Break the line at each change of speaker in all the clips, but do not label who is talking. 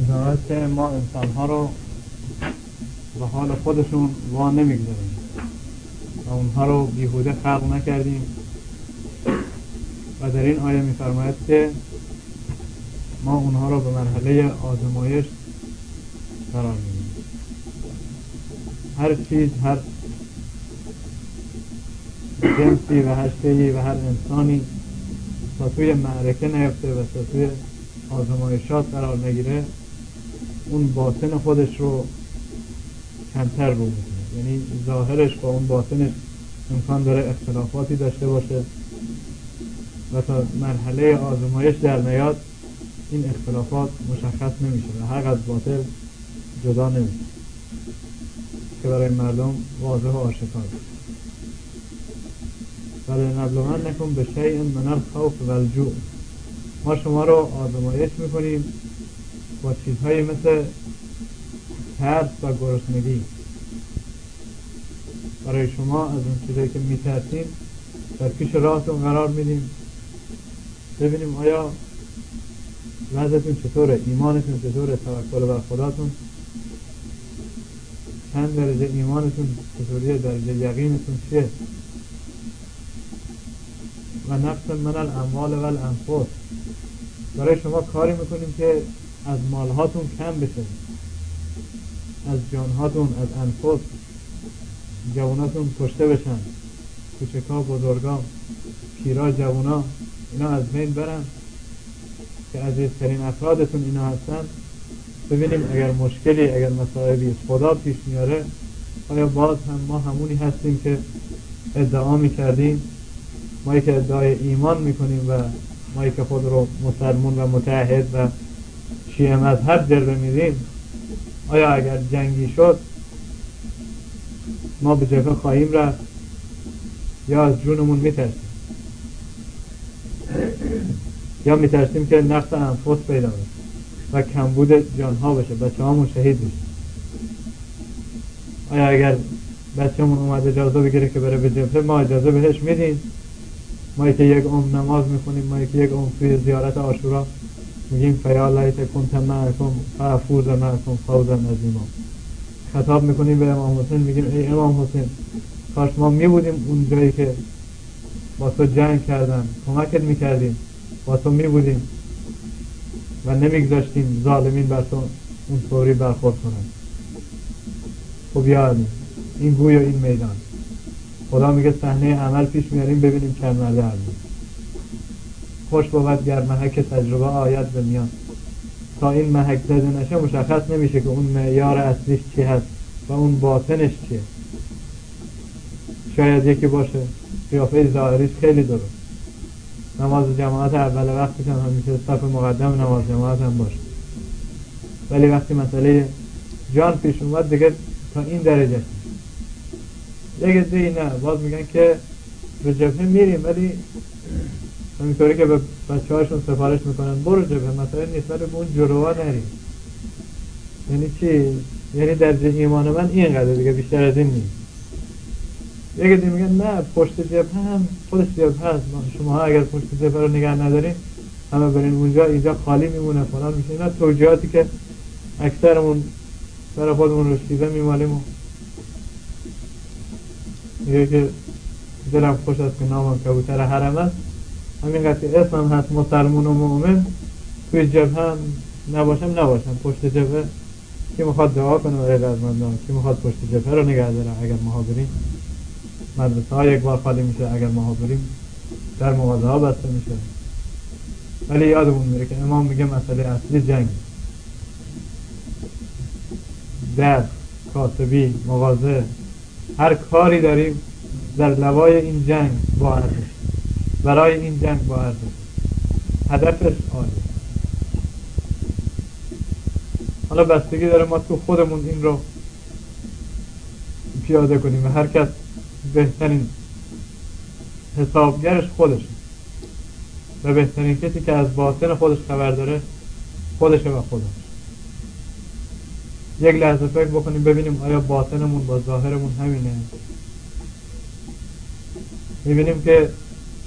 می‌داند که ما انسان‌ها رو به حال خودشون وا نمی‌گذاریم و اونها رو بیهوده خلق نکردیم و در این آیه می‌فرماید که ما اونها رو به مرحله آزمایش قرار می‌دیم. هر چیز، هر جنسی و هر شیئی و هر انسانی تا توی معرکه نیفته و تا توی آزمایشات قرار نگیره اون باطن خودش رو کمتر رو میکنه، یعنی ظاهرش با اون باطنش امکان داره اختلافاتی داشته باشه و تا مرحله آزمایش در نیاد این اختلافات مشخص نمیشه و حق از باطل جدا نمیشه که برای مردم واضح و آشکار. فلنبلونکم بشیء من الخوف والجوع، ما شما رو آزمایش میکنیم با چیزهایی مثل ترس و گرسنگی. برای شما از اون چیزایی که میترسیم در پیش راهتون قرار میدیم، ببینیم آیا وضعتون چطوره، ایمانتون چطوره، توکل بر خداتون چند درجه، ایمانتون چطوریه، درجه یقینتون چیه. و نقص من الاموال و الانفس، برای شما کاری میکنیم که از مالهاتون کم بشه، از جانهاتون، از انفس، جواناتون کشته بشن، کوچکا، بزرگا، پیرا، جوانا اینا از بین برن که عزیزترین افرادتون اینا هستن. ببینیم اگر مشکلی، اگر مصائبی خدا پیش میاره آیا باز هم ما همونی هستیم که ادعا میکردیم، مایی که ادعای ایمان میکنیم و مایی که خود رو مسلمون و متعهد و شیعه مذهب جلوه میدیم، آیا اگر جنگی شد ما به جبهه خواهیم رفت یا از جونمون میترسیم، یا میترسیم که نقص انفس پیدا بشه و کمبود جانها بشه، بچه هامون شهید بشه. آیا اگر بچه همون اومد اجازه بگیره که بره به جبهه ما اجازه بهش میدیم؟ ما که یک عمر نماز میخونیم، ما که یک عمر توی زیارت عاشورا میگیم فیا لیت کنت معکم فافوز معکم فوزا عظیما، خطاب میکنیم به امام حسین، میگیم ای امام حسین کاش ما میبودیم اون جایی که با تو جنگ کردن، کمکت میکردیم، با تو میبودیم و نمیگذاشتیم ظالمین بر تو اون طوری برخورد کنن. خب یادیم این گوی و این میدان، خدا میگه صحنه عمل پیش میاریم ببینیم چند مرده هستیم. خوش بود گر محک تجربه آید به میان، تا این محک زده نشه مشخص نمیشه که اون معیار اصلیش چی هست و اون باطنش چیه. شاید یکی باشه قیافه ظاهریش خیلی درست، نماز جماعت اول وقتش هم همیشه صف مقدم نماز جماعت هم باشه، ولی وقتی مسئله جان پیش اومد دیگه تا این درجه. دیگه نه باز میگن که به جبهه میریم، ولی همینطوری که به بچه هاشون سفارش میکنن برو جبهه، مثلا نسبت به اون جلوها نریم. یعنی چی؟ یعنی درجه ایمان من اینقدر دیگه، بیشتر از این نیست. یکی دیگه میگن نه پشت جبهه هم خودش جبهه هست، شما ها اگر پشت جبهه رو نگه ندارین همه برین اونجا، اینجا خالی میمونه فلان میشه. اینا توجیهاتی که اکثرمون برای خودمون رشیده میمالیم و میگه که دلم خوش است که نامم کبوتر حرم است. همینقدر که اسمم هست مسلمون و مؤمن، توی جبهه هم نباشم پشت جبهه کی میخواد دعا کنه برای رزمندان، کی میخواد پشت جبهه رو نگه داره. اگر ما بریم مدرسه ها یک بار خالی میشه، اگر ما بریم در مغازه ها بسته میشه. ولی یادمون میره که امام میگه مسئله اصلی جنگ، درس، کاسبی، مغازه، هر کاری داریم در لوای این جنگ با ارزش، برای این جنگ با ارزش، هدفش عالی. حالا بستگی داره ما تو خودمون این رو پیاده کنیم و هر کس بهترین حسابگرش خودشه و بهترین کسی که از باطن خودش خبر داره خودشه و خودش. یک لحظه فکر بکنیم ببینیم آیا باطنمون با ظاهرمون همینه. میبینیم که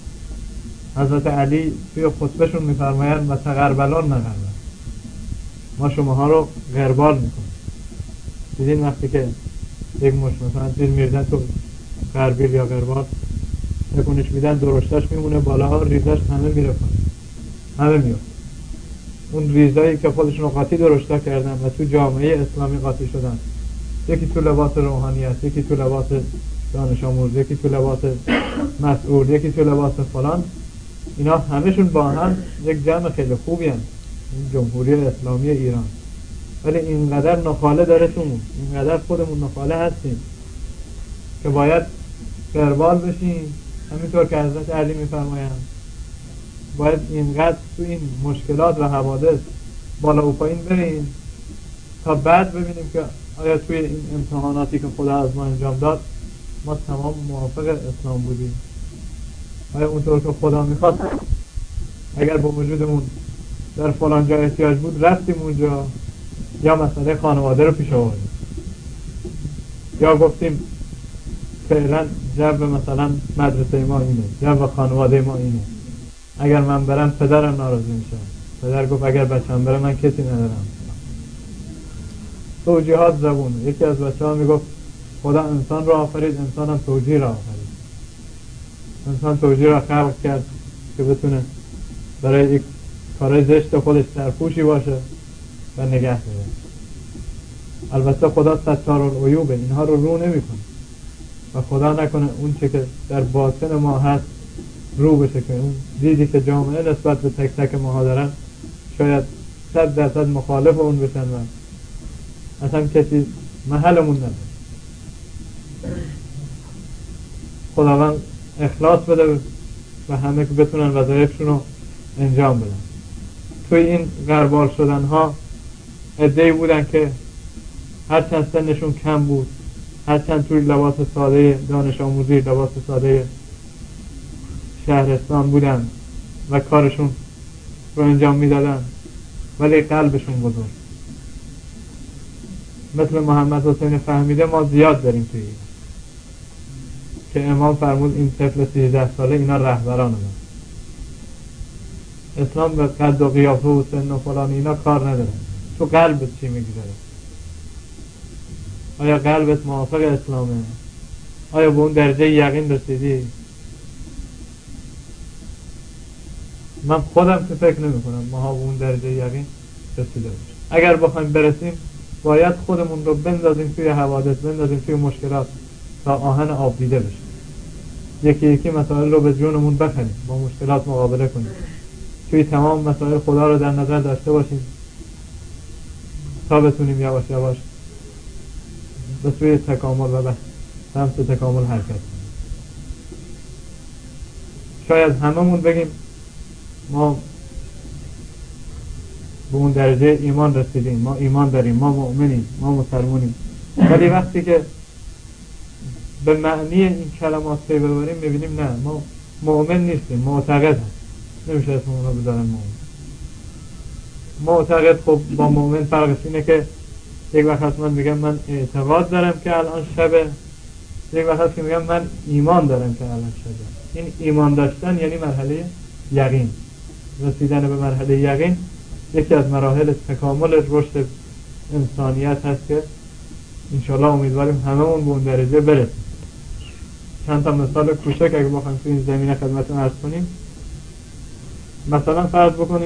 حضرت علی توی خطبهشون میفرمایند و تقربلان نقربن، ما شماها رو غربال میکنیم. دیدین وقتی که یک مش مثلا چیز میردن تو غربیل یا غربال تکونش میدن درشتش میمونه بالا، ریزش همه میره پایین، همه میاد. اون ریزایی که خودشون قاطی درشتا کردن و تو جامعه اسلامی قاطی شدن، یکی تو لباس روحانیت، یکی تو لباس دانش آموز، یکی تو لباس مسئول، یکی تو لباس فلان، اینا همشون با هم یک جمع خیلی خوبی هستند، این جمهوری اسلامی ایران. ولی اینقدر نخاله داره تومون، اینقدر خودمون نخاله هستیم که باید غربال بشیم. همینطور که حضرت علی میفرمایند باید اینقدر تو این مشکلات و حوادث بالا و پایین بریم تا بعد ببینیم که آیا توی این امتحاناتی که خدا از ما انجام داد ما تمام موافق اسلام بودیم، آیا اونطور که خدا میخواد، اگر با وجودمون در فلان جا احتیاج بود رفتیم اونجا، یا مسئله خانواده رو پیش آوردیم، یا گفتیم فعلا جو مثلا مدرسه ما اینه، جو خانواده ما اینه، اگر من برم پدرم ناراضی میشه، پدر گفت اگر بچه‌م بره من کسی ندارم. توجیهات زبون. یکی از بچه‌ها میگفت خدا انسان را آفرید، انسان هم توجیه را آفرید. انسان توجیه را خلق کرد که بتونه برای یک کارهای زشت خودش سرپوشی باشه و نگه داره. البته خدا ستار العیوبه، اینها رو نمی‌کنه و خدا نکنه اون چه که در باطن ما هست رو بشه، که اون دیدی که جامعه نسبت به تک تک ماها دارن شاید 100% مخالف اون بشن و اصلا کسی محلمون نداره. خداوند اخلاص بده و همه که بتونن وظایفشون رو انجام بدن. توی این غربال شدن ها عده‌ای بودن که هرچند سنشون کم بود، هرچند توی لباس ساده دانش آموزی، لباس ساده شهرستان بودن و کارشون رو انجام میدادن، ولی قلبشون بزرگ. مثل محمد حسین فهمیده ما زیاد داریم توی ایران که امام فرمود این طفل 13 ساله اینا رهبران ما. اسلام به قد و قیافه و سن و فلان اینا کار نداره، تو قلبت چی میگذاره؟ آیا قلبت موافق اسلامه؟ آیا به اون درجه یقین رسیدی؟ من خودم که فکر نمی کنم ما به اون درجه یقین رسیده باشیم. اگر بخوایم برسیم باید خودمون رو بندازیم توی حوادث، بندازیم توی مشکلات تا آهن آب دیده بشیم. یکی یکی مسائل رو به جونمون بخریم، با مشکلات مقابله کنیم، توی تمام مسائل خدا رو در نظر داشته باشیم تا بتونیم یواش یواش به سوی تکامل و به سمت تکامل حرکت کنیم. شاید هممون بگیم ما به اون درجه ایمان رسیدیم، ما ایمان داریم، ما مؤمنیم، ما مسلمونیم، ولی وقتی که به معنی این کلمات پی ببریم میبینیم نه، ما مؤمن نیستیم، معتقد هست. نمیشه اسممون رو بذارن مؤمن. معتقد خب با مؤمن فرقش اینه که یک وقت هست من میگم من اعتقاد دارم که الان شبه، یک وقت هست که میگم من ایمان دارم که الان شبه. این ایمان داشتن یعنی مرحله یقین. رسیدن به مرحله یقین یکی از مراحل تکامل رشد انسانیت هست که انشالله امیدواریم هممون به اون درجه برسیم. چند تا مثال کوچک اگه بخوایم تو این زمینه خدمتتون عرض کنیم، مثلا فرض بکنیم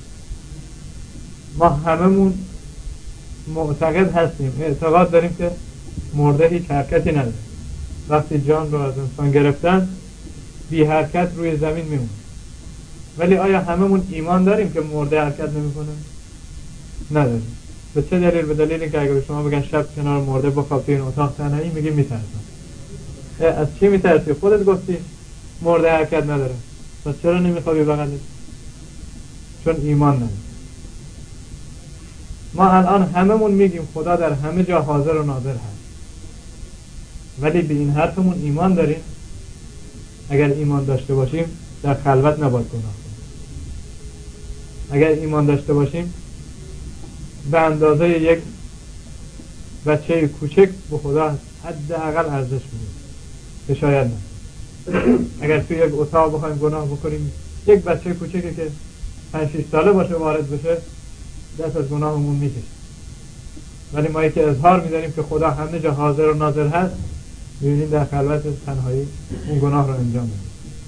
ما هممون معتقد هستیم، اعتقاد داریم که مرده هیچ حرکتی نداره، وقتی جان رو از انسان گرفتن بی حرکت روی زمین میمونه. ولی آیا هممون ایمان داریم که مرده حرکت نمیکنه؟ نداریم. به چه دلیل؟ به دلیلی که اگه به شما بگن شب کنار مرده بخواب تو این اتاق تنهایی، میگی میترسم. از چی میترسی؟ خودت گفتی مرده حرکت نداره، پس چرا نمیخوابی بغلش؟ چون ایمان نداری. ما الان هممون میگیم خدا در همه جا حاضر و ناظر هست، ولی به این حرفمون ایمان داریم؟ اگر ایمان داشته باشیم در خلوت نباید گناه کنیم. اگر ایمان داشته باشیم به اندازه یک بچه کوچک به خدا حداقل ارزش میدیم، که شاید نه. اگر توی یک اتاق بخوایم گناه بکنیم، یک بچه کوچکی که 5-6 ساله باشه وارد بشه دست از گناهمون میکشه. ولی ما که اظهار می‌داریم که خدا همه جا حاضر و ناظر هست، می‌بینیم در خلوت تنهایی اون گناه رو انجام میدیم.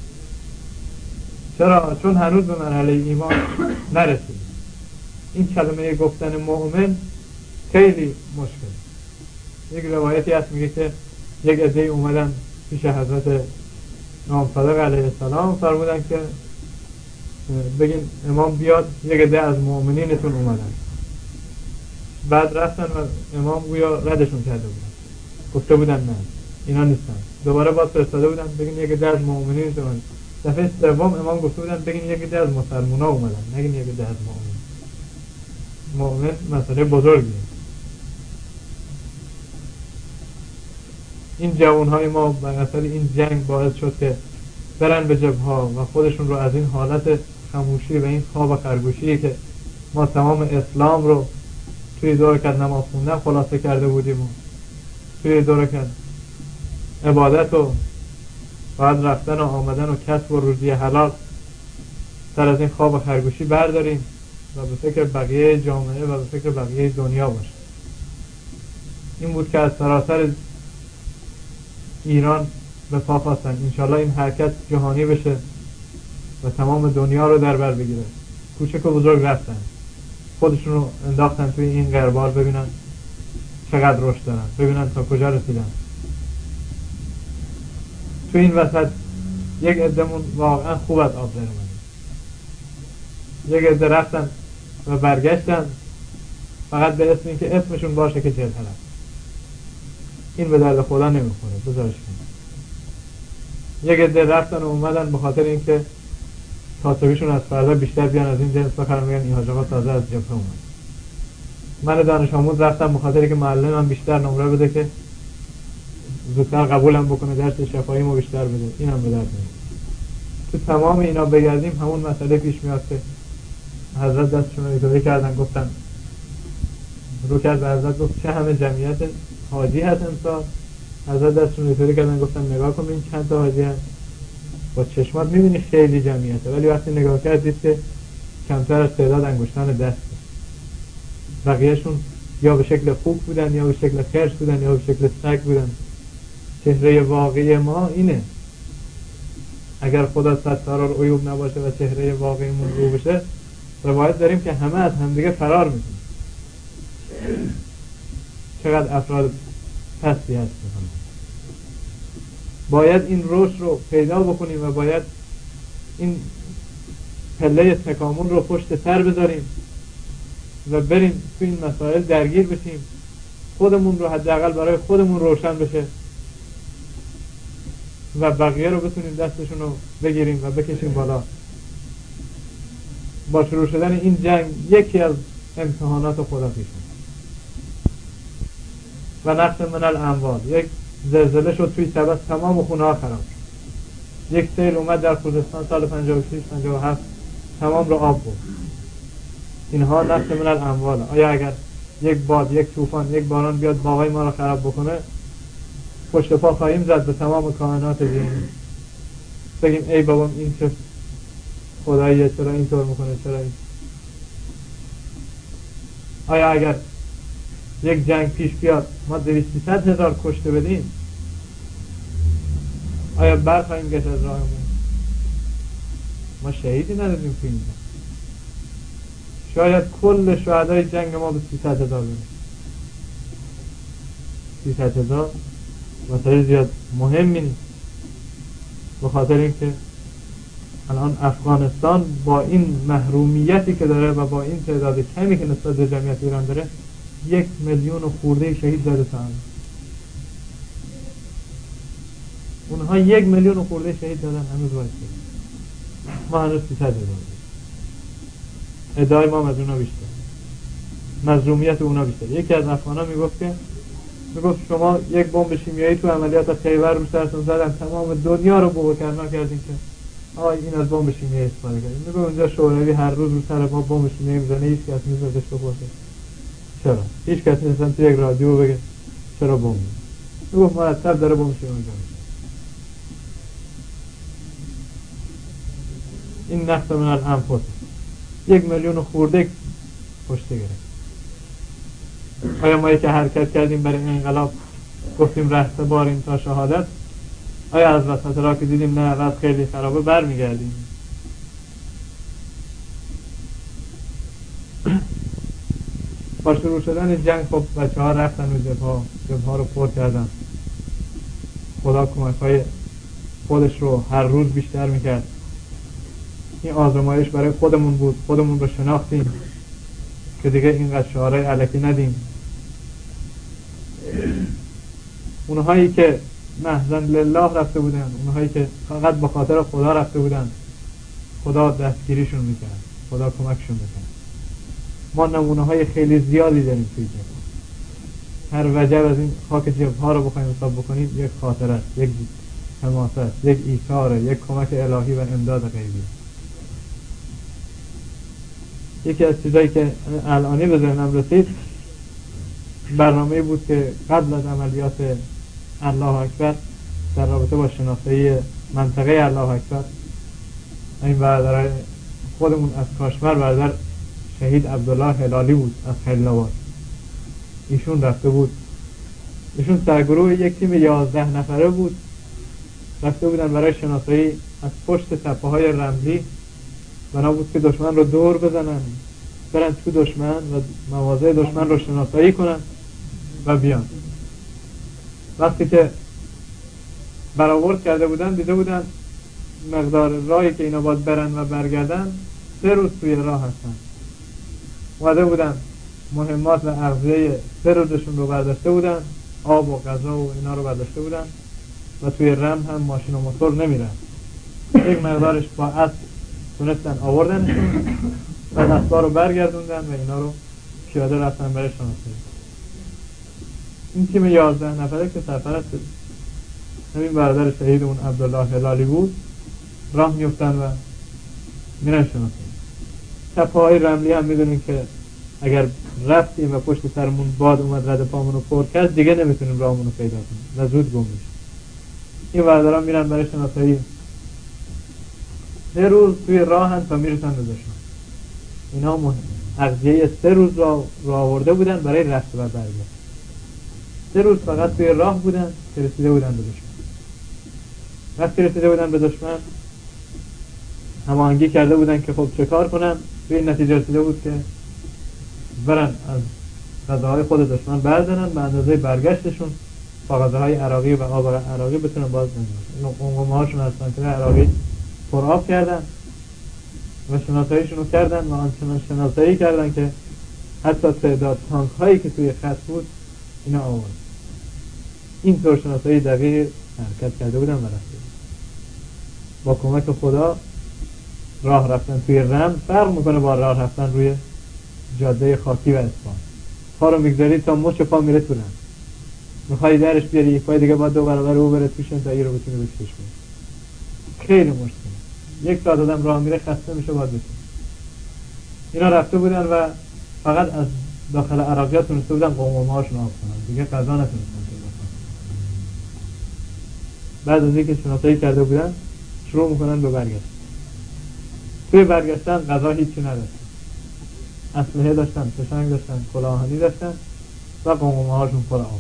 چرا؟ چون هنوز به مرحله ایمان نرسید. این کلمه گفتن مؤمن خیلی مشکل. یک روایتی هست میگه که یک عده اومدن پیش حضرت امام صادق علیه السلام، فرمودن که بگین امام بیاد، یک عده از مؤمنینتون اومدن. بعد رفتن و امام گویا ردشون کرده بودن، گفته بودن نه اینا نیستن. دوباره باز فرستاده بودن بگین یک عده از مؤمنینتون اومدن. دفعه سوم امام گفته بودن بگین یک عده از مسلمونا اومدن، نگین یک عده از مؤمن. مؤمن مسئله بزرگیه. این جوانهای ما بر اثر این جنگ باعث شد که برن به جبهه‌ها و خودشون رو از این حالت خاموشی و این خواب خرگوشی که ما تمام اسلام رو توی 2 رکعت نماز خوندن خلاصه کرده بودیم و توی 2 رکعت عبادت و بعد رفتن و آمدن و کسب و روزی حلال، سر از این خواب خرگوشی برداریم و به فکر بقیه جامعه و به فکر بقیه دنیا باشیم. این بود که از سراسر ایران به پا خواستن انشالله این حرکت جهانی بشه و تمام دنیا رو در بر بگیره. کوچک و بزرگ رفتن، خودشون رو انداختن توی این غربال، ببینن چقدر رشد دارن، ببینن تا کجا رسیدن. توی این وسط یک عده‌مون واقعا خوب از آب در اومدن، یک عده رفتن و برگشتن فقط به اسم این که اسمشون باشه که جبهه رفت. این به درد خدا نمیخوره، بذارش کنید. یک عده رفتن و اومدن به خاطر اینکه کاسبیشون از فردا بیشتر بیان از این جنس بخرن، میگن این حاج آقا تازه از جبهه اومد. من دانش آموز رفتم به خاطر که معلمم بیشتر نمره بده که زودتر قبولم بکنه، درس شفاهیمو بیشتر بده. اینم به درد نمیخوره. تو تمام اینا بگردیم همون مسئله پیش میاد که حضرت دستشون رو اینطوری کردن، گفتن رو کرد به حضرت گفت چه همه جمعیت حاجی هست امسال. حضرت دستشون رو اینطوری کردن گفتن نگاه کن این چند تا حاجی هست. با چشمات میبینی خیلی جمعیته، ولی وقتی نگاه کرد دید که کمتر از تعداد انگشتان دست. بقیهشون یا به شکل خوک بودن یا به شکل خرس بودن یا به شکل سگ بودن. چهره واقعی ما اینه. اگر خدا ستار العیوب نباشه و چهره واقعیمون رو بشه، روایت داریم که همه از همدیگه فرار میکنن. چقدر افراد پستی هست. باید این رشد رو پیدا بکنیم و باید این پله تکامل رو پشت سر بذاریم و بریم تو این مسائل درگیر بشیم، خودمون رو حداقل برای خودمون روشن بشه و بقیه رو بتونیم دستشون رو بگیریم و بکشیم بالا. با شروع شدن این جنگ یکی از امتحانات خدا پیش اومد و نقص من الاموال. یک زلزله شد توی تبت، تمام خونه ها خراب شد. یک سیل اومد در خوزستان سال 56-57 تمام رو آب برد. اینها نقص من الاموال. آیا اگر یک باد، یک طوفان، یک باران بیاد باغای ما رو خراب بکنه، پشت پا خواهیم زد به تمام کائنات دینی، بگیم ای بابام این چه خداییه، چرا اینطور میکنه، چرا این. آیا اگر یک جنگ پیش بیاد ما 200-300 هزار کشته بدیم، آیا برخواهیم گشت از راهمون؟ ما شهیدی ندادیم که اینجا. شاید کل شهدای جنگ ما به 300 هزار برسه. 300 هزار مسئله زیاد مهمی نیست، به خاطر اینکه الان افغانستان با این محرومیتی که داره و با این تعداد کمی که نسبت به جمعیت ایران داره 1 میلیون خورده شهید داده تا الان. اونها 1 میلیون خورده شهید دادن، هنوز وایسته. ما هنوز 300 هزار. ادعای ما از اونا بیشتر، مظلومیت اونا بیشتر. یکی از افغانا میگفت شما یک بمب شیمیایی تو عملیات خیبر رو سرتون زدن، تمام دنیا رو بوق‌کرنا کردین که این از بمب شیمیایی استفاده کردین. میگه اونجا شوروی هر روز رو سر ما بمب شیمیایی میزنه، هیچ کس نیستش بپرسه چرا. هیچ کس نیست تو یک رادیو بگه چرا بمب. میگه مرتب داره بمب شیمیایی میزنه. این نقص من الانفس. 1 میلیون خورده کشته گرفت. آیا ما که حرکت کردیم برای انقلاب گفتیم رهسته باریم تا شهادت، آیا از وسط راه که دیدیم نه وضع خیلی خرابه برمیگردیم؟ با شروع شدن جنگ خب بچه ها رفتن و جبه ها رو پر کردن. خدا کمک های خودش رو هر روز بیشتر میکرد. این آزمایش برای خودمون بود، خودمون رو شناختیم که دیگه اینقدر شعارهای الکی ندیم. اونهایی که محضاً لله رفته بودن، اونهایی که فقط به خاطر خدا رفته بودن، خدا دستگیریشون میکرد، خدا کمکشون میکرد. ما نمونه های خیلی زیادی داریم توی جبه. هر وجب از این خاک جبه ها رو بخوایم حساب بکنیم یک خاطره، یک حماست، یک ایثار، یک کمک الهی و امداد غیبی. یکی از چیزایی که الانی به ذهنم رسید برنامه بود که قبل از عملیات الله اکبر در رابطه با شناسایی منطقه الله اکبر، این برادر خودمون از کاشمر برادر شهید عبدالله هلالی بود از خیل‌آباد، ایشون رفته بود. ایشون سرگروه یک تیم 11 نفره بود، رفته بودن برای شناسایی از پشت تپه های رملی. بنا بود که دشمن رو دور بزنن، برن تو دشمن و مواضع دشمن رو شناسایی کنن و بیان. وقتی که برآورد کرده بودن دیده بودن مقدار راهی که اینا باید برن و برگردن 3 روز توی راه هستن. اومده بودن مهمات و اغذیه 3 روزشون رو برداشته بودن، آب و غذا و اینا رو برداشته بودن و توی رم هم ماشین و موتور نمیرن. یک مقدارش با اسب تونستن آوردنشون و اسبا رو برگردوندن و اینا رو پیاده رفتن برای شناسایی. این تیم 11 نفره که سرپرست همین برادر شهیدمون عبدالله هلالی بود راه میفتن و میرن شناسایی. تپه های رملی هم میدونیم که اگر رفتیم و پشت سرمون باد اومد رد پامون رو پر کرد دیگه نمیتونیم راهمون رو پیدا کنیم و زود گم میشیم. این برادران میرن برای شناسایی، 3 روز توی راهن تا میرسن به دشمن. اینا مهمه، اغذیه 3 روز رو آورده بودن برای رفت و برگشت. 3 روز فقط توی راه بودن که رسیده بودن به دشمن. وقتی رسیده بودن به دشمن هماهنگی کرده بودن که خب چه کار کنن. توی نتیجه رسیده بود که برن از غذاهای خود دشمن بردارن به اندازه برگشتشون با غذاهای عراقی و آب عراقی بتونن باز نمیدن. قمقمه هاشون از سنتر عراقی پر آب کردن و شناساییشون رو کردن و آنچنان شناسایی کردن که حتی تعداد تانک هایی که توی خط بود اینا آورد. این طور شناسایی دقیق حرکت کرده بودن و رفته. با کمک خدا راه رفتن توی رم فرق میکنه با راه رفتن روی جاده خاکی و اصفهان. پا رو میگذاری تا مچ پا میره تو رم، میخوای درش بیاری یک پای دیگه با 2 برابر او بره توشن تا ای رو بتونی بکشش کنی. خیلی مشکله. 1 ساعت آدم راه میره خسته میشه باید بشه. اینا رفته بودن و فقط از داخل عراقیات تونسته بودن قمقمه هاشون آب کنن، دیگه غذا نتونستن پیدا کنن. بعد از اینکه شناسایی کرده بودن شروع میکنن به برگشت. توی برگشتن غذا هیچی نداشتن، اسلحه داشتن، فشنگ داشتن، کلاهانی داشتن و قمقمه هاشون پر آب.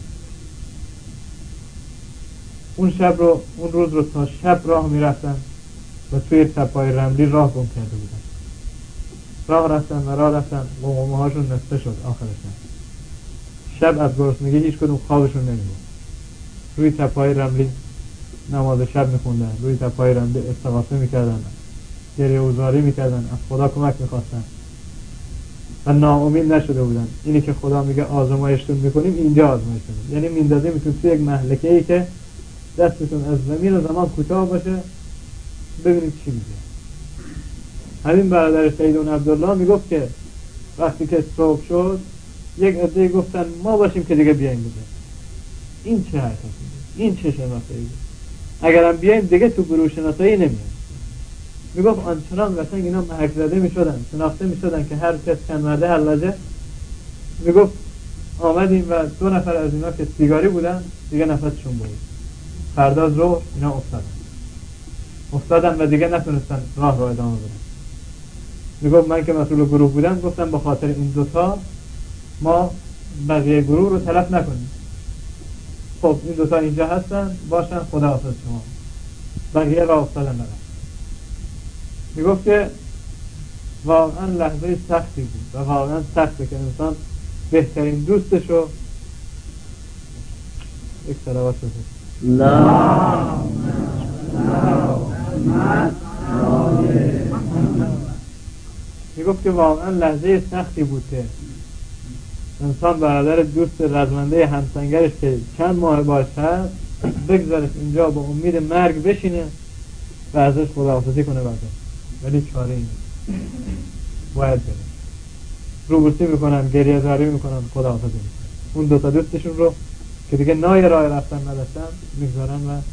اون روز رو تا شب راه میرفتن و توی تپه‌های رملی راه گم کرده بودن. راه رفتن قمقمه هاشون نصفه شد آخرش. شب از گرسنگی هیچ کدوم خوابشون نمیبرد. روی تپه‌های رملی نماز شب میخوندن، روی تپه‌های رملی استغاثه میکردن، گریه و زاری میکردن، از خدا کمک میخواستن و ناامید نشده بودن. اینی که خدا میگه آزمایشتون میکنیم، اینجا آزمایشتون، یعنی میندازیمتون توی یک مهلکه‌ای که دستتون از زمین و زمان کوتاه باشه، ببینید چی میگه. همین برادر شهیدمون عبدالله میگفت که وقتی که صبح شد یک عده گفتن ما باشیم که دیگه بیایم بده. این چه حرکتی بود؟ این چه شناسایی بود؟ اگرم بیایم دیگه تو گروه شناسایی نمیایم. میگفت آنچنان قشنگ اینا محک زده میشدن، شناخته میشدن که هر کس چند مرده حلاجه. میگفت آمدیم و 2 نفر از اینا که سیگاری بودن دیگه نفسشون بود. فردا ظهر اینا افتادن و دیگه نتونستن راه رو ادامه بدن. میگفت من که مسئول گروه بودم گفتم با خاطر این دوتا ما بقیه گروه رو تلف نکنیم. خب این دوتا اینجا هستن باشن، خدا حافظ شما، بقیه را افتادن نرم. میگفت که واقعا لحظه سختی بود و واقعا سخته که انسان بهترین دوستش رو یک صلوات بزن. میگفت که واقعا لحظه سختی بود که انسان برادر دوست رزمنده همسنگرش که چند ماه باش هست بگذارش اینجا با امید مرگ بشینه و ازش خداحافظی کنه بعد، ولی چاره این باید بره. روبوسی میکنن، گریه زاری میکنن، خداحافظی میکنن. اون دوتا دوستشون رو که دیگه نای راه رفتن نداشتن میگذارن و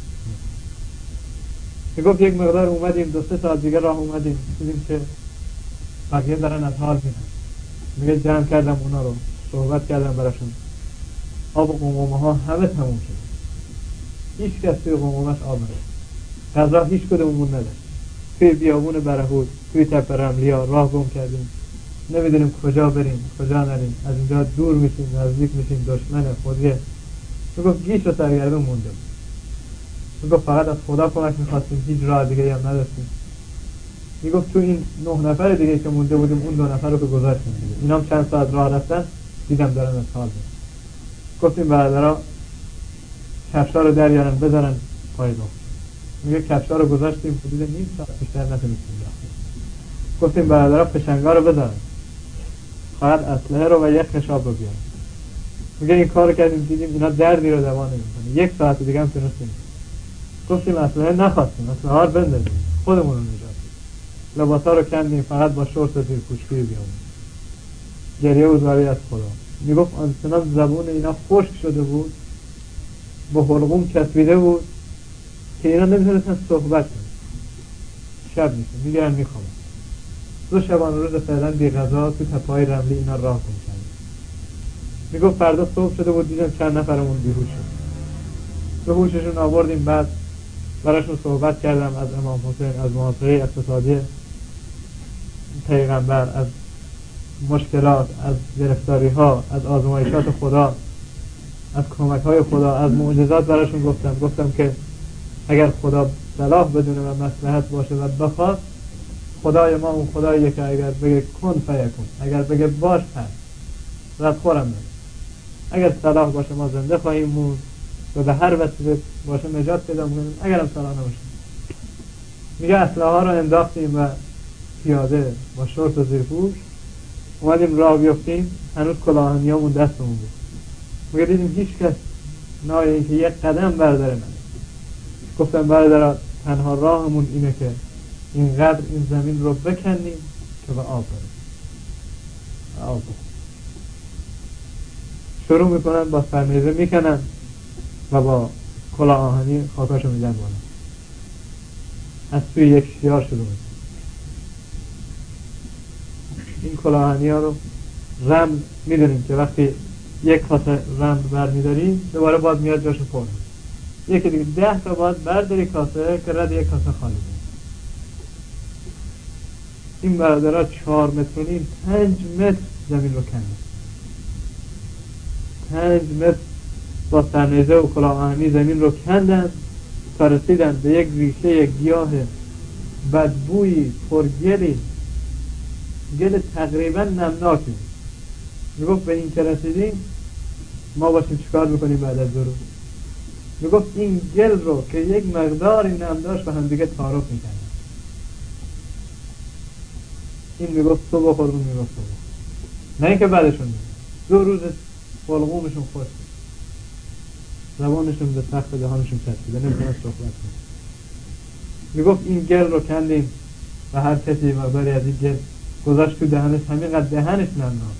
میگفت یک مقدار اومدیم، 2-3 ساعت دیگه راه اومدیم دیدیم که بقیه دارن از حال میرن. میگه جمع کردم اونا رو، صحبت کردم براشون، آب و قمقمه ها همه تموم شد، هیچ کس توی قمقمهش آب نداشت، غذا هیچ کدوممون نداشت، توی بیابون برهود، توی تپه رملیا راه گم کردیم، نمیدونیم کجا بریم کجا نریم، از اینجا دور میشیم نزدیک میشیم، دشمن خودیه. میگفت گیش و سرگردون مونده بود. میگفت فقط از خدا کمک میخواستیم، هیچ راه دیگه هم نداشتیم. میگفت تو این 9 نفر دیگه که مونده بودیم اون 2 نفر رو که گذاشتیم دیگه، اینا هم چند ساعت راه رفتن دیدم دارن از حال میرن. گفتیم برادرها کفشا رو دریارن بذارن پای راه. میگه کفشا رو گذاشتیم حدود نیم ساعت بیشتر نتونستیم رفتیم. گفتیم برادرها پشنگا رو بذارن، فقط اسلحه رو و یک خشاب رو بیارن. میگه این کار رو کردیم دیدیم اینا دردی رو دوا نمیکنه، 1 ساعت دیگه هم تونستیم. گفتیم اسلحه نخواستیم، اسلحه رو بندازیم خودمون رو نجات بدیم. لباسا رو کندیم فقط با شورت و زیرپوشی بیامون. گریه و زاری از خدا. میگفت آنچنان زبون اینا خشک شده بود، با حلقوم چسبیده بود که اینا نمیتونستن صحبت کنن. شب میشه میگرن میخوابن. 2 شبانه روز فعلا بی غذا تو تپه‌های رملی اینا راه گم کردن. میگفت فردا صبح شده بود دیدم چند نفرمون بیهوش شد. به هوششون آوردیم، بعد براشون صحبت کردم از امام حسین، از محاصره اقتصادی پیغمبر، از مشکلات، از گرفتاری ها، از آزمایشات خدا، از کمک های خدا، از معجزات براشون گفتم که اگر خدا صلاح بدونه و مصلحت باشه و بخواد، خدای ما اون خداییه که اگر بگه کن فیکون، اگر بگه باش هست، رد خورم نده. اگر صلاح باشه ما زنده خواهیم موند و به هر وسیله باشه نجات پیدا می‌کنیم، اگرم صلاح نباشه. میگه اسلحه ها رو انداختیم و پیاده با شورت و زیرپوش اومدیم راه بیفتیم، هنوز کلاهانیامون دستمون بود. میگه دیدیم هیچ کس نای این که یک قدم برداره نداره. گفتم برادرها تنها راهمون اینه که اینقدر این زمین رو بکنیم که به آب بریم. آب بریم. شروع میکنن با سرنیزه میکنن و با کلاه آهنی خاکاشو میدن بالا. از توی یک شیار شروع میکنن. این کلاه آهنی ها رو رمل میدونیم که وقتی یک کاسه رمل برمیداریم دوباره باید میاد جاشو پر. یکی دیگه 10 تا باید برداری کاسه که رد یک کاسه خالی بود. این برادرها 4 متر و نیم 5 متر زمین رو کندن. 5 متر با سرنیزه و کلاه آهنی زمین رو کندن تا رسیدن به یک ریشه گیاه بدبویی پرگلی، گل تقریبا نمناکی بود. میگفت به این که رسیدیم ما باشیم چیکار میکنیم بعد از 2 روز. میگفت این گل رو که یک مقداری نم داشت به هم دیگه تعارف میکنن. این میگفت تو بخور، اون میگفت تو بخور. نه اینکه بعدشون میگفت 2 روز حلقومشون خوش بود، زبانشون به سخت دهانشون چسبیده، نمیتونن صحبت کنن. میگفت این گل رو کندیم و هر کسی مقداری از این گل گذاشت تو دهنش، همینقدر دهنش نمناک.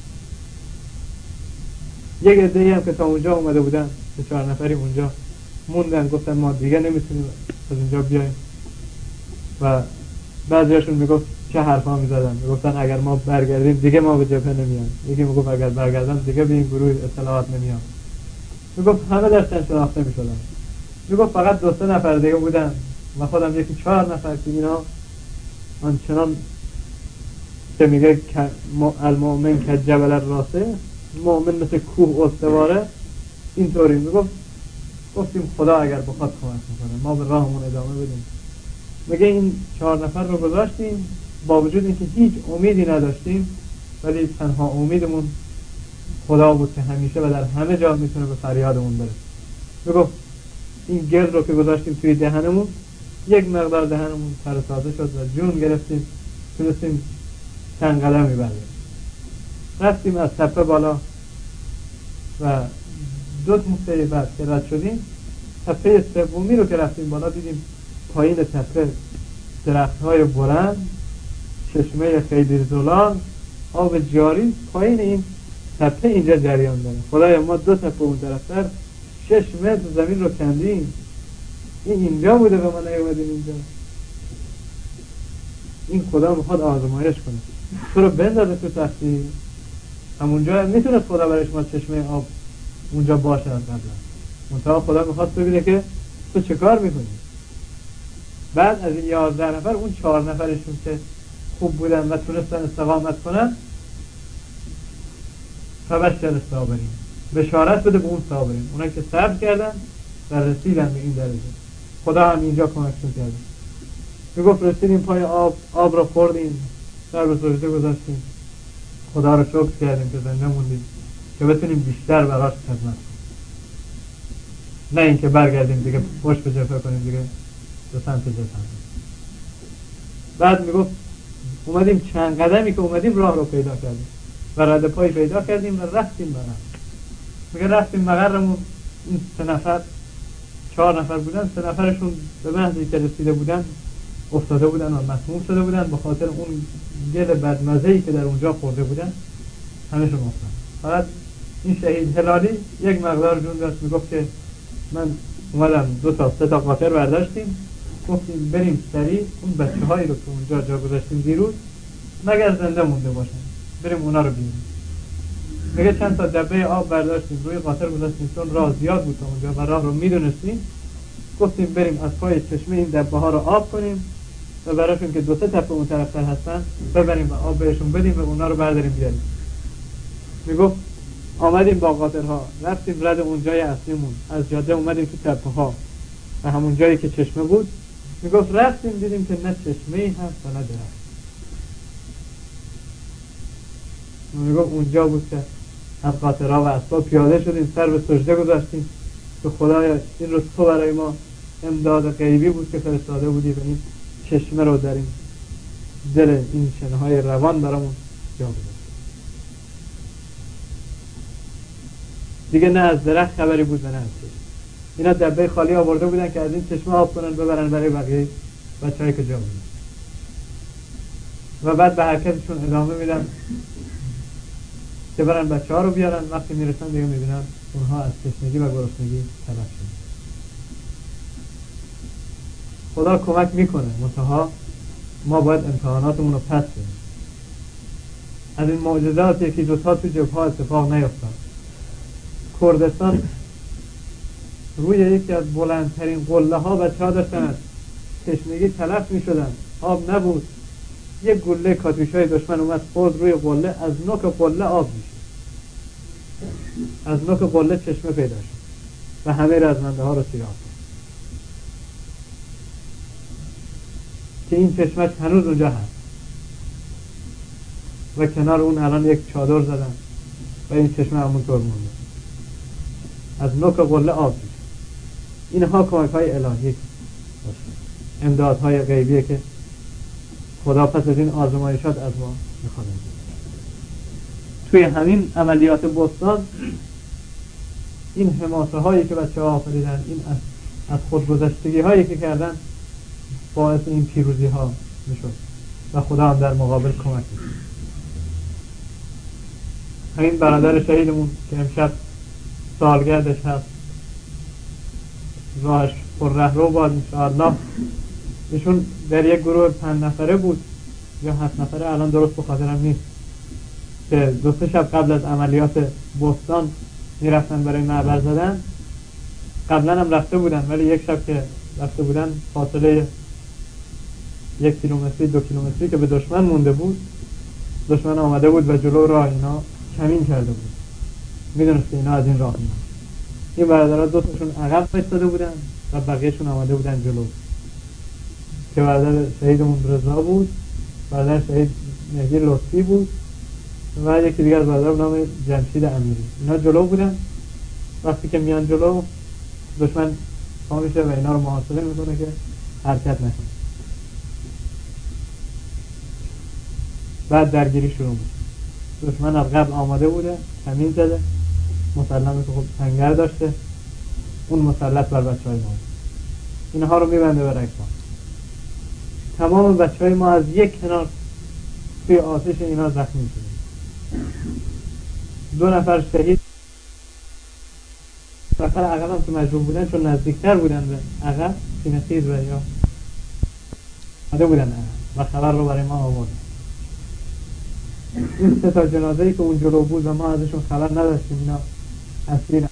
یک عده‌ای هم که تا اونجا اومده بودن، 4 نفری اونجا موندن، گفتن ما دیگه نمیتونیم از اینجا بیاییم. و بعضیاشون میگفت چه حرفا میزدن، میگفتن اگر ما برگردیم دیگه ما به جبهه نمیایم. یکی میگفت اگر برگردم دیگه به این گروه اطلاعات نمیام. میگفت همه داشتن شناخته میشدن. میگفت فقط 2-3 نفر دیگه بودن و خودم یکی 4 نفر که اینا آنچنان که میگه المؤمن که جبل الراسه، مؤمن مثل کوه استواره. اینطوری گفتیم خدا اگر بخواد کمک میکنه، ما به راهمون ادامه بدیم. میگه این 4 نفر رو گذاشتیم با وجود اینکه هیچ امیدی نداشتیم، ولی تنها امیدمون خدا بود که همیشه و در همه جا میتونه به فریادمون برسه. میگفت این گرد رو که گذاشتیم توی دهنمون، یک مقدار دهنمون ترسازه شد و جون گرفتیم، تونستیم چند قدمی بردیم. رفتیم از تپه بالا و 2 هفته بعد که رد شدیم، تپه سومی رو که رفتیم بالا، دیدیم پایین تپه درخت‌های بلند، چشمه خیلی زلال، آب جاری پایین این تپه اینجا جریان داره. خدایا ما 2 تپه اون طرفتر 6 متر زمین رو کندیم، این اینجا بوده و ما نیومدیم اینجا. این خدا میخواد آزمایش کنه، تو رو بندازه تو سختی. همونجا میتونه خدا برای شما چشمه آب اونجا باشه از قبل، منتها خدا میخواد ببینه که تو چه کار میکنی. بعد از این 11 نفر اون 4 نفرشون که خوب بودن و تونستن استقامت کنن، فبشر الصابرین، بشارت بده به اون صابرین، اونایی که صبر کردن و رسیدن به این درجه. خدا هم اینجا کمکشون کرده. میگفت رسیدیم پای آب رو خوردیم، سر به سجده گذاشتیم، خدا رو شکر کردیم که زنده موندیم که بتونیم بیشتر براش خدمت کنیم، نه اینکه برگردیم دیگه پشت به جبهه کنیم دیگه به سمت جسم. بعد میگفت اومدیم چند قدمی که اومدیم راه رو پیدا کردیم و رد پای پیدا کردیم و رفتیم مقر. میگه رفتیم مقرمون، این 3 نفر 4 نفر بودن، 3 نفرشون به محضی که رسیده بودن افتاده بودن و مسموم شده بودن به خاطر اون گل بدمزه‌ای که در اونجا خورده بودن، همشون افتادن. فقط این شهید هلالی یک مقدار جون داشت. میگفت که من اومدم 2 تا 3 تا قاطر برداشتیم، گفتیم بریم سریع اون بچه‌هایی رو که اونجا جا گذاشتیم دیروز، مگر زنده مونده باشن، بریم اونا رو بیاریم. میگه چند تا دبه آب برداشتیم روی قاطر گذاشتیم، چون راه زیاد بود تا اونجا و راه رو میدونستیم. گفتیم بریم از پای چشمه این دبه ها رو آب کنیم و براشون که 2-3 تپه اون طرفتر هستن ببریم و آب بهشون بدیم و اونا رو برداریم بیاریم. میگفت آمدیم با قاطرها، رفتیم رد اون جای اصلیمون، از جاده اومدیم تو تپه ها و همون جایی که چشمه بود. میگفت رفتیم دیدیم که نه چشمه‌ای هست و نه درخت. میگفت اونجا بود که از قاطرها و اسباب پیاده شدیم، سر به سجده گذاشتیم که خدایا این رو تو برای ما امداد غیبی بود که فرستاده بودی و این چشمه رو در این دل این شنهای روان برامون جا گذاشت. دیگه نه از درخت خبری بود و نه از چشمه. اینا دبه خالی آورده بودن که از این چشمه آب کنن ببرن برای بقیه بچه‌ای که جا بودن و بعد به حرکتشون ادامه میدن که برن بچه‌ها رو بیارن. وقتی میرسن دیگه میبینن اونها از تشنگی و گرسنگی تلف شدن. خدا کمک میکنه، منتها ما باید امتحاناتمون رو پس بدیم. از این معجزات یکی 2 تا تو جبهه اتفاق نیفتاد. کردستان روی یکی از بلندترین قله ها بچه‌ها داشتن از تشنگی تلف میشدن، آب نبود. یک گله کاتوشای دشمن اومد خورد روی قله، از نوک قله آب میشه، از نوک قله چشمه پیدا شد و همه رزمنده ها رو سیراب کرد که این چشمش هنوز اونجا هست و کنار اون الان یک چادر زدن و این چشمه همونطور مونده، از نوک قله آب میشه. اینها کمک های الهی، امدادهای غیبیه که خدا پس از این آزمایشات از ما میخواد. توی همین عملیات بستان این حماسه هایی که بچه ها آفریدن، این از خودگذشتگی هایی که کردن باعث این پیروزی ها میشد و خدا هم در مقابل کمک میشد. همین برادر شهیدمون که امشب سالگردش هست، راهش پر رهرو باد انشاءالله. ایشون در یک گروه 5 نفره بود یا 7 نفره، الان درست به خاطرم نیست، که 2-3 شب قبل از عملیات بستان میرفتن برای معبر زدن. قبلا هم رفته بودن ولی یک شب که رفته بودن فاصله 1 کیلومتری 2 کیلومتری که به دشمن مونده بود، دشمن آمده بود و جلو راه اینا کمین کرده بود، میدونست که اینا از این راه میان. این برادرها دو تاشون عقب ایستاده بودن و بقیهشون آمده بودن جلو، که برادر شهیدمون رضا بود، برادر شهید مهدی لطفی بود و یکی دیگر از برادر به نام جمشید امیری. اینا جلو بودن. وقتی که میان جلو دشمن پا میشه و اینا رو محاصره میکنه که حرکت نکنه. بعد درگیری شروع میشه. دشمن از قبل آماده بوده، کمین زده، مسلمه که خب سنگر داشته، اون مسلط بر بچه های ما، اینها رو میبنده به رگبار. تمام بچه های ما از یک کنار توی آتش اینا زخمی شده. 2 نفر شهید، نفر عقب هم که مجروح بودن چون نزدیکتر بودن به عقب، سینه خیز و یا آمده بودن عقب و خبر رو برای ما آوردن. این 3 تا جنازه‌ای که اون جلو بود و ما ازشون خبر نداشتیم، اینا اصلی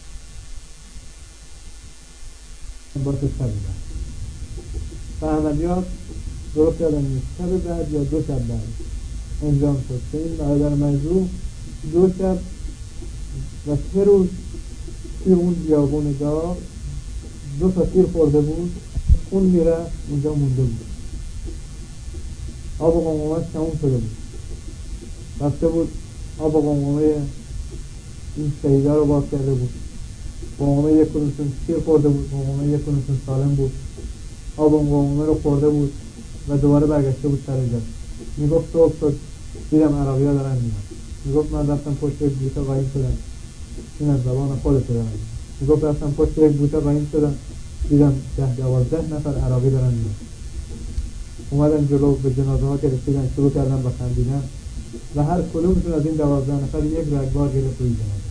با تو شب بودن و عملیات درست یادم نیست شب بعد یا 2 شب بعد انجام شد که این برادر مجروح 2 شب و 3 روز توی اون بیابون دار 2 تا تیر خورده بود، خون میره اونجا مونده بود، آب و قمقمه‌اش تموم شده بود، رفته بود آب و قمقمه این شهیدا رو باز کرده بود. قمقمه یک کنونشون تیر خورده بود، قمقمه یک کنونشون سالم بود، آب و قمقمه رو خورده بود و دوباره برگشته بود سر جا. میگفت صبح شد دیدم عراقی ها دارن میان. میگفت من رفتم پشت یک بوته قایم شدم، این از زبان خودش دارن. میگفت رفتم پشت یک بوته قایم شدم دیدم 10-12 نفر عراقی دارن میان. اومدن جلو به جنازه ها که رسیدن شروع کردن با خندیدن و هر کدومشون از این 12 نفر یک رگبار گرفت روی جنازه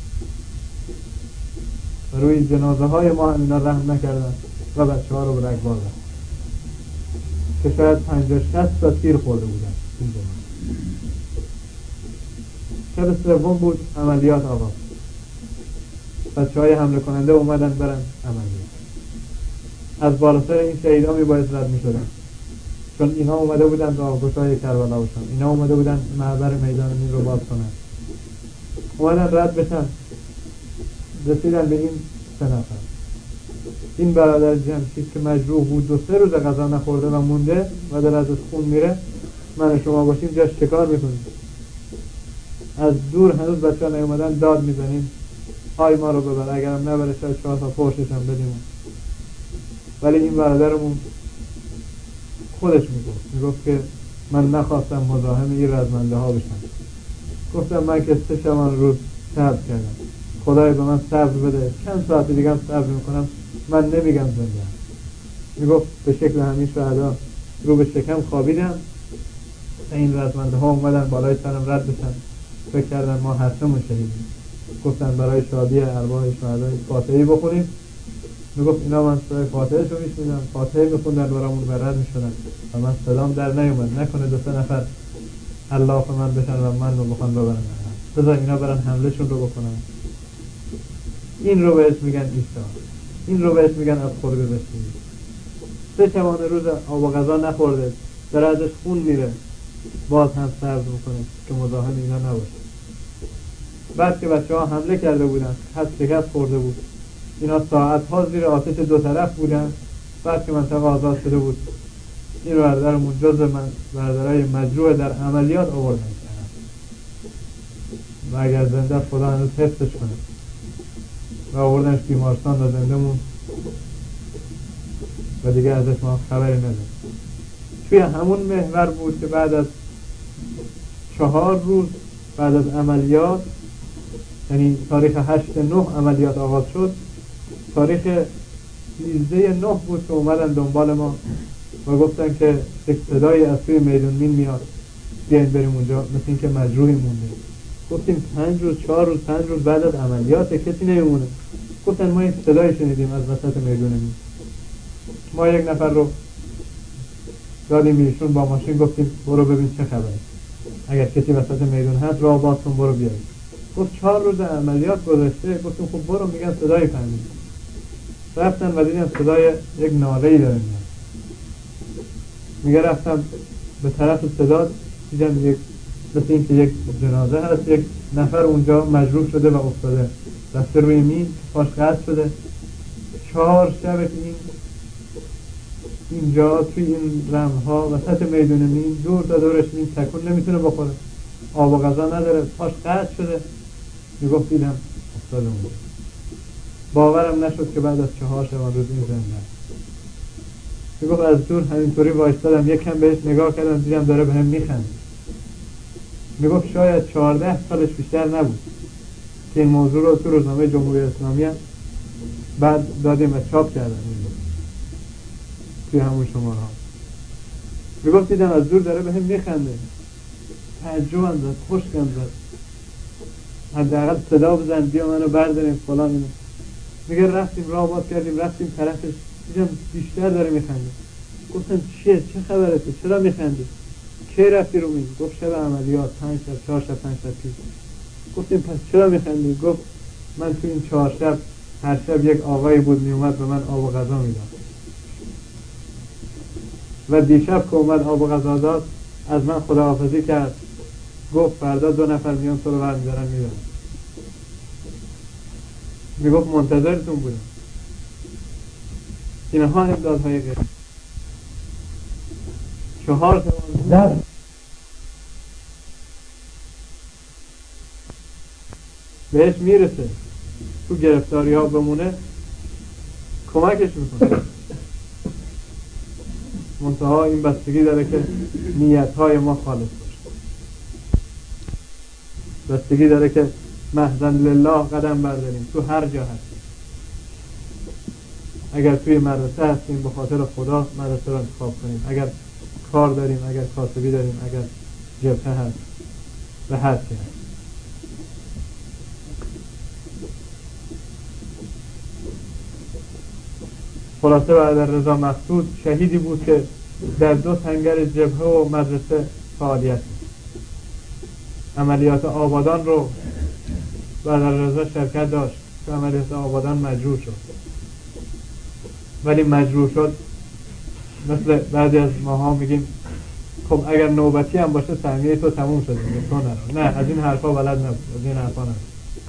و روی جنازه های ما هم اینا رحم نکردن و بچه ها رو به رگبار دادن که شاید 50-60 تا تیر خورده بودن. این جنازه شب سوم بود، عملیات آغاز. بچه های حمله کننده اومدن برن عملیات. از بالا سر این شهیدا میباید رد میشدن چون اینا اومده بودن راهگشای کربلا باشن، اینا اومده بودن محور میدان این رو باز کنن. اومدن رد بشن، رسیدن به این 3 نفر. این برادر جمشید که مجروح بود 2-3 روز غذا نخورده و مونده و در ازش خون میره، من شما باشیم جاش چکار میکنیم؟ از دور هنوز بچه ها نیومدن داد میزنیم های ما رو ببر، اگرم نبره شاید 4 تا پرشش هم بدیم. ولی این برادرمون خودش میگفت که من نخواستم مزاحم این رزمنده ها بشم. گفتم من که 3 شبان روز صبر کردم، خدای به من صبر بده، چند ساعت دیگه هم صبر میکنم، من نمیگم زنده. میگفت به شکل همین شهدا رو به شکم خوابیدم، این رزمنده ها اومدن بالای سرم رد بشن، فکر کردن ما هر سمون شهیدیم، گفتن برای شادی ارواح شهدای فاتحی بخونیم. میگفت اینا من صدای فاتحه‌شو میشنیدم، فاتحه میخوندن برامون و رد میشدن و من صدام در نیومد، نکنه 2-3 نفر علاف من بشن و من رو بخوان ببرن، بذار اینا برن حملهشون رو بکنن. این رو بهش میگن ایسا، این رو بهش میگن از خورده رسیدگی. 3 شبانه روز آب و غذا نخورده، در ازش خون میره، باز هم صبر میکنه که مزاحم اینا نباشه. بعد که بچه ها حمله کرده بودن، خط شکست خورده بود، اینا ساعت ها زیر آتش 2 طرف بودن. بعد که منطقه آزاد شده بود، این برادرمون جز برادرای مجروح در عملیات آوردن و اگر زنده خدا هنوز حفظش کنه و آوردنش بیمارستان و زنده مون و دیگه ازش ما خبری نداریم. توی همون محور بود که بعد از 4 روز بعد از عملیات، یعنی تاریخ 8/9 عملیات آغاز شد، تاریخ 13/9 بود که اومدن دنبال ما و گفتن که یک صدایی از توی میدون مین میاد، بیاین بریم اونجا، مثل این که مجروحی مونده. گفتیم 5 روز 4 روز 5 روز بعد از عملیات کسی نمیمونه. گفتن ما یک صدایی شنیدیم از وسط میدون مین. ما یک نفر رو دادیم ایشون با ماشین، گفتیم برو ببین چه خبره، اگر کسی وسط میدون هست راه باز کن برو بیایی. گفت 4 روز عملیات گذشته. گفتیم خب برو، میگن صدایی فهمید. رفتن و دیدن صدای یک ناله‌ای داره میاد. میگه رفتم به طرف صدا، دیدم یک مثل این که یک جنازه هست، یک نفر اونجا مجروح شده و افتاده دسته روی میز، پاش قطع شده. 4 شبه که اینجا توی این رمها وسط میدون مین دور تا دورش مین تکون نمیتونه بخوره، آب و غذا نداره، پاش قطع شده. میگفت دیدم افتاده اونجا. باورم نشد که بعد از 4 شبان روز این زنده. میگفت از دور همینطوری وایستادم، یک کم بهش نگاه کردم، دیدم داره بهم میخنده. میگفت شاید 14 سالش بیشتر نبود که این موضوع رو تو روزنامه جمهوری اسلامی بعد دادیم و چاپ کردن توی همون شماره ها. میگفت دیدم از دور داره بهم میخنده، تعجبم زد، خشکم زد، حداقل صدا بزن بیا منو برداریم فلان اینو. میگه رفتیم راه باز کردیم رفتیم طرفش، دیدم بیشتر داره میخنده. گفتم چیه؟ چه خبرته؟ چرا میخندی؟ کی رفتی رو میز؟ گفت شب عملیات 5 شب 4 شب 5 شب پیش. گفتیم پس چرا میخندی؟ گفت من تو این 4 شب هر شب یک آقایی بود میومد به من آب و غذا میداد و دیشب که اومد آب و غذا داد از من خداحافظی کرد، گفت فردا 2 نفر میان تو رو برمیدارن میبرن. میگفت منتظرتون بودم. اینها امدادهای غیر 4 در بهش میرسه، تو گرفتاری ها بمونه کمکش میکنه. منتها این بستگی داره که نیت های ما خالص باشه، بستگی داره که محضاً لله قدم برداریم تو هر جا هستیم. اگر توی مدرسه هستیم به خاطر خدا مدرسه رو انتخاب کنیم، اگر کار داریم، اگر کاسبی داریم، اگر جبهه هست و هر چی هست. خلاصه برادررضا مقصود شهیدی بود که در 2 سنگر جبهه و مدرسه فعالیت کرد. عملیات آبادان رو برادررضا شرکت داشت که عملیات آبادان مجروح شد، ولی مجروح شد مثل بعضی از ماها میگیم خب اگر نوبتی هم باشه سهمیه تو تموم شده دیگه تو نرو. نه، از این حرفا بلد نبود، از این حرفا نبود.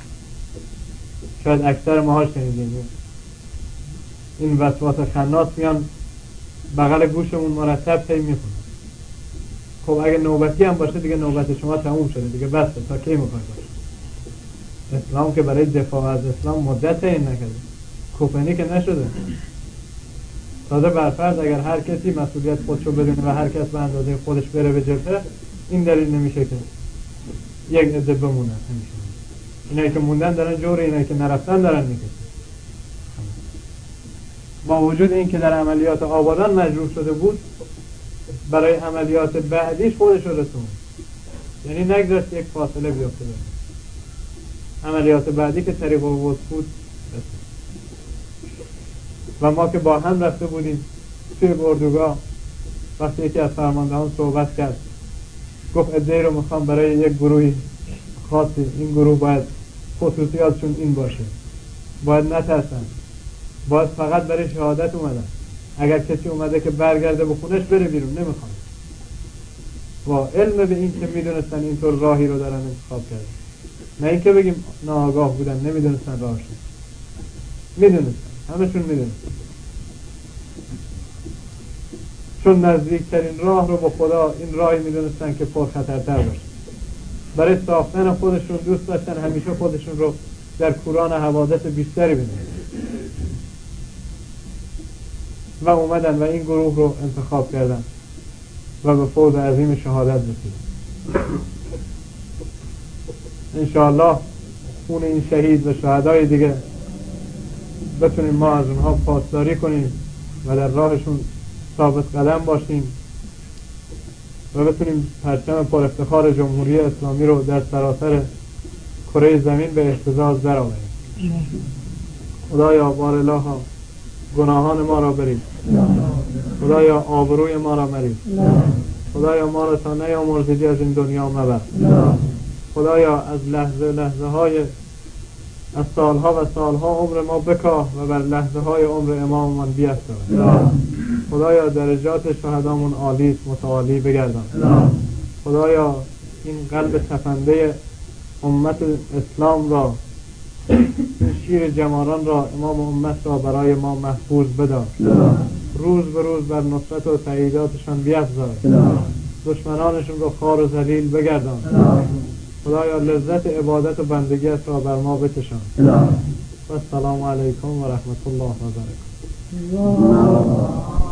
شاید اکثر ماها شنیدیم این وسواس خناس میان بغل گوشمون مرتب پی میخونن. خب اگه نوبتی هم باشه دیگه نوبت شما تموم شده دیگه، بسه تا کی میخوای باشه؟ اسلام که برای دفاع از اسلام مدت این نکرده، کوپنی که نشده. تازه برفرض اگر هر کسی مسئولیت خودشو بدونه و هر کس به اندازه خودش بره به جبهه، این دلیل نمیشه که یک عده بمونن. اینایی که موندن دارن جور، اینایی که نرفتن دارن میکشن. با وجود این که در عملیات آبادان مجروح شده بود، برای عملیات بعدیش خودش رو رسوند، یعنی نگذاشت یک فاصله بیفته. عملیات بعدی که طریق القدس بود و ما که با هم رفته بودیم توی اردوگاه، وقتی یکی از فرماندهان صحبت کرد گفت عده‌ای رو میخوام برای یک گروهی خاصی، این گروه باید خصوصیاتشون این باشه، باید نترسن، باید فقط برای شهادت اومدن، اگر کسی اومده که برگرده به خونش بره بیرون، نمیخوام. با علم به این که میدونستن اینطور راهی رو دارن انتخاب کردن، نه اینکه بگیم ناآگاه بودن نمیدونستن راهشون، میدونستن، همشون میدونستن، چون نزدیکترین راه رو با خدا این راهی میدونستن که پرخطرتر باشه. برای ساختن خودشون دوست داشتن همیشه خودشون رو در کوران حوادث بیشتری ببینن و اومدن و این گروه رو انتخاب کردن و به فوز عظیم شهادت رسیدن. انشاءالله خون این شهید و شهدای دیگه بتونیم ما از اونها پاسداری کنیم و در راهشون ثابت قدم باشیم و بتونیم پرچم پر افتخار جمهوری اسلامی رو در سراسر کره زمین به اهتزاز درآوریم. خدایا بار الها گناهان ما را برید، خدایا آبروی ما را مرید، خدایا ما را تا نیامرزیدی از این دنیا مبر، خدایا از لحظه های از سالها و سالها عمر ما بکاه و بر لحظه های عمر اماممان بیفزای. خدایا درجات شهدامون عالی متعالی بگردان. خدایا این قلب تپنده امت اسلام را، این شیر جماران را، امام امت را برای ما محفوظ بدار. روز به روز بر نصرت و تأییداتشان بیفزای. دشمنانشون رو خوار و ذلیل بگردان. خدایا لذت عبادت و بندگیت را بر ما بچشان. و السلام علیکم و رحمت الله و برکاته.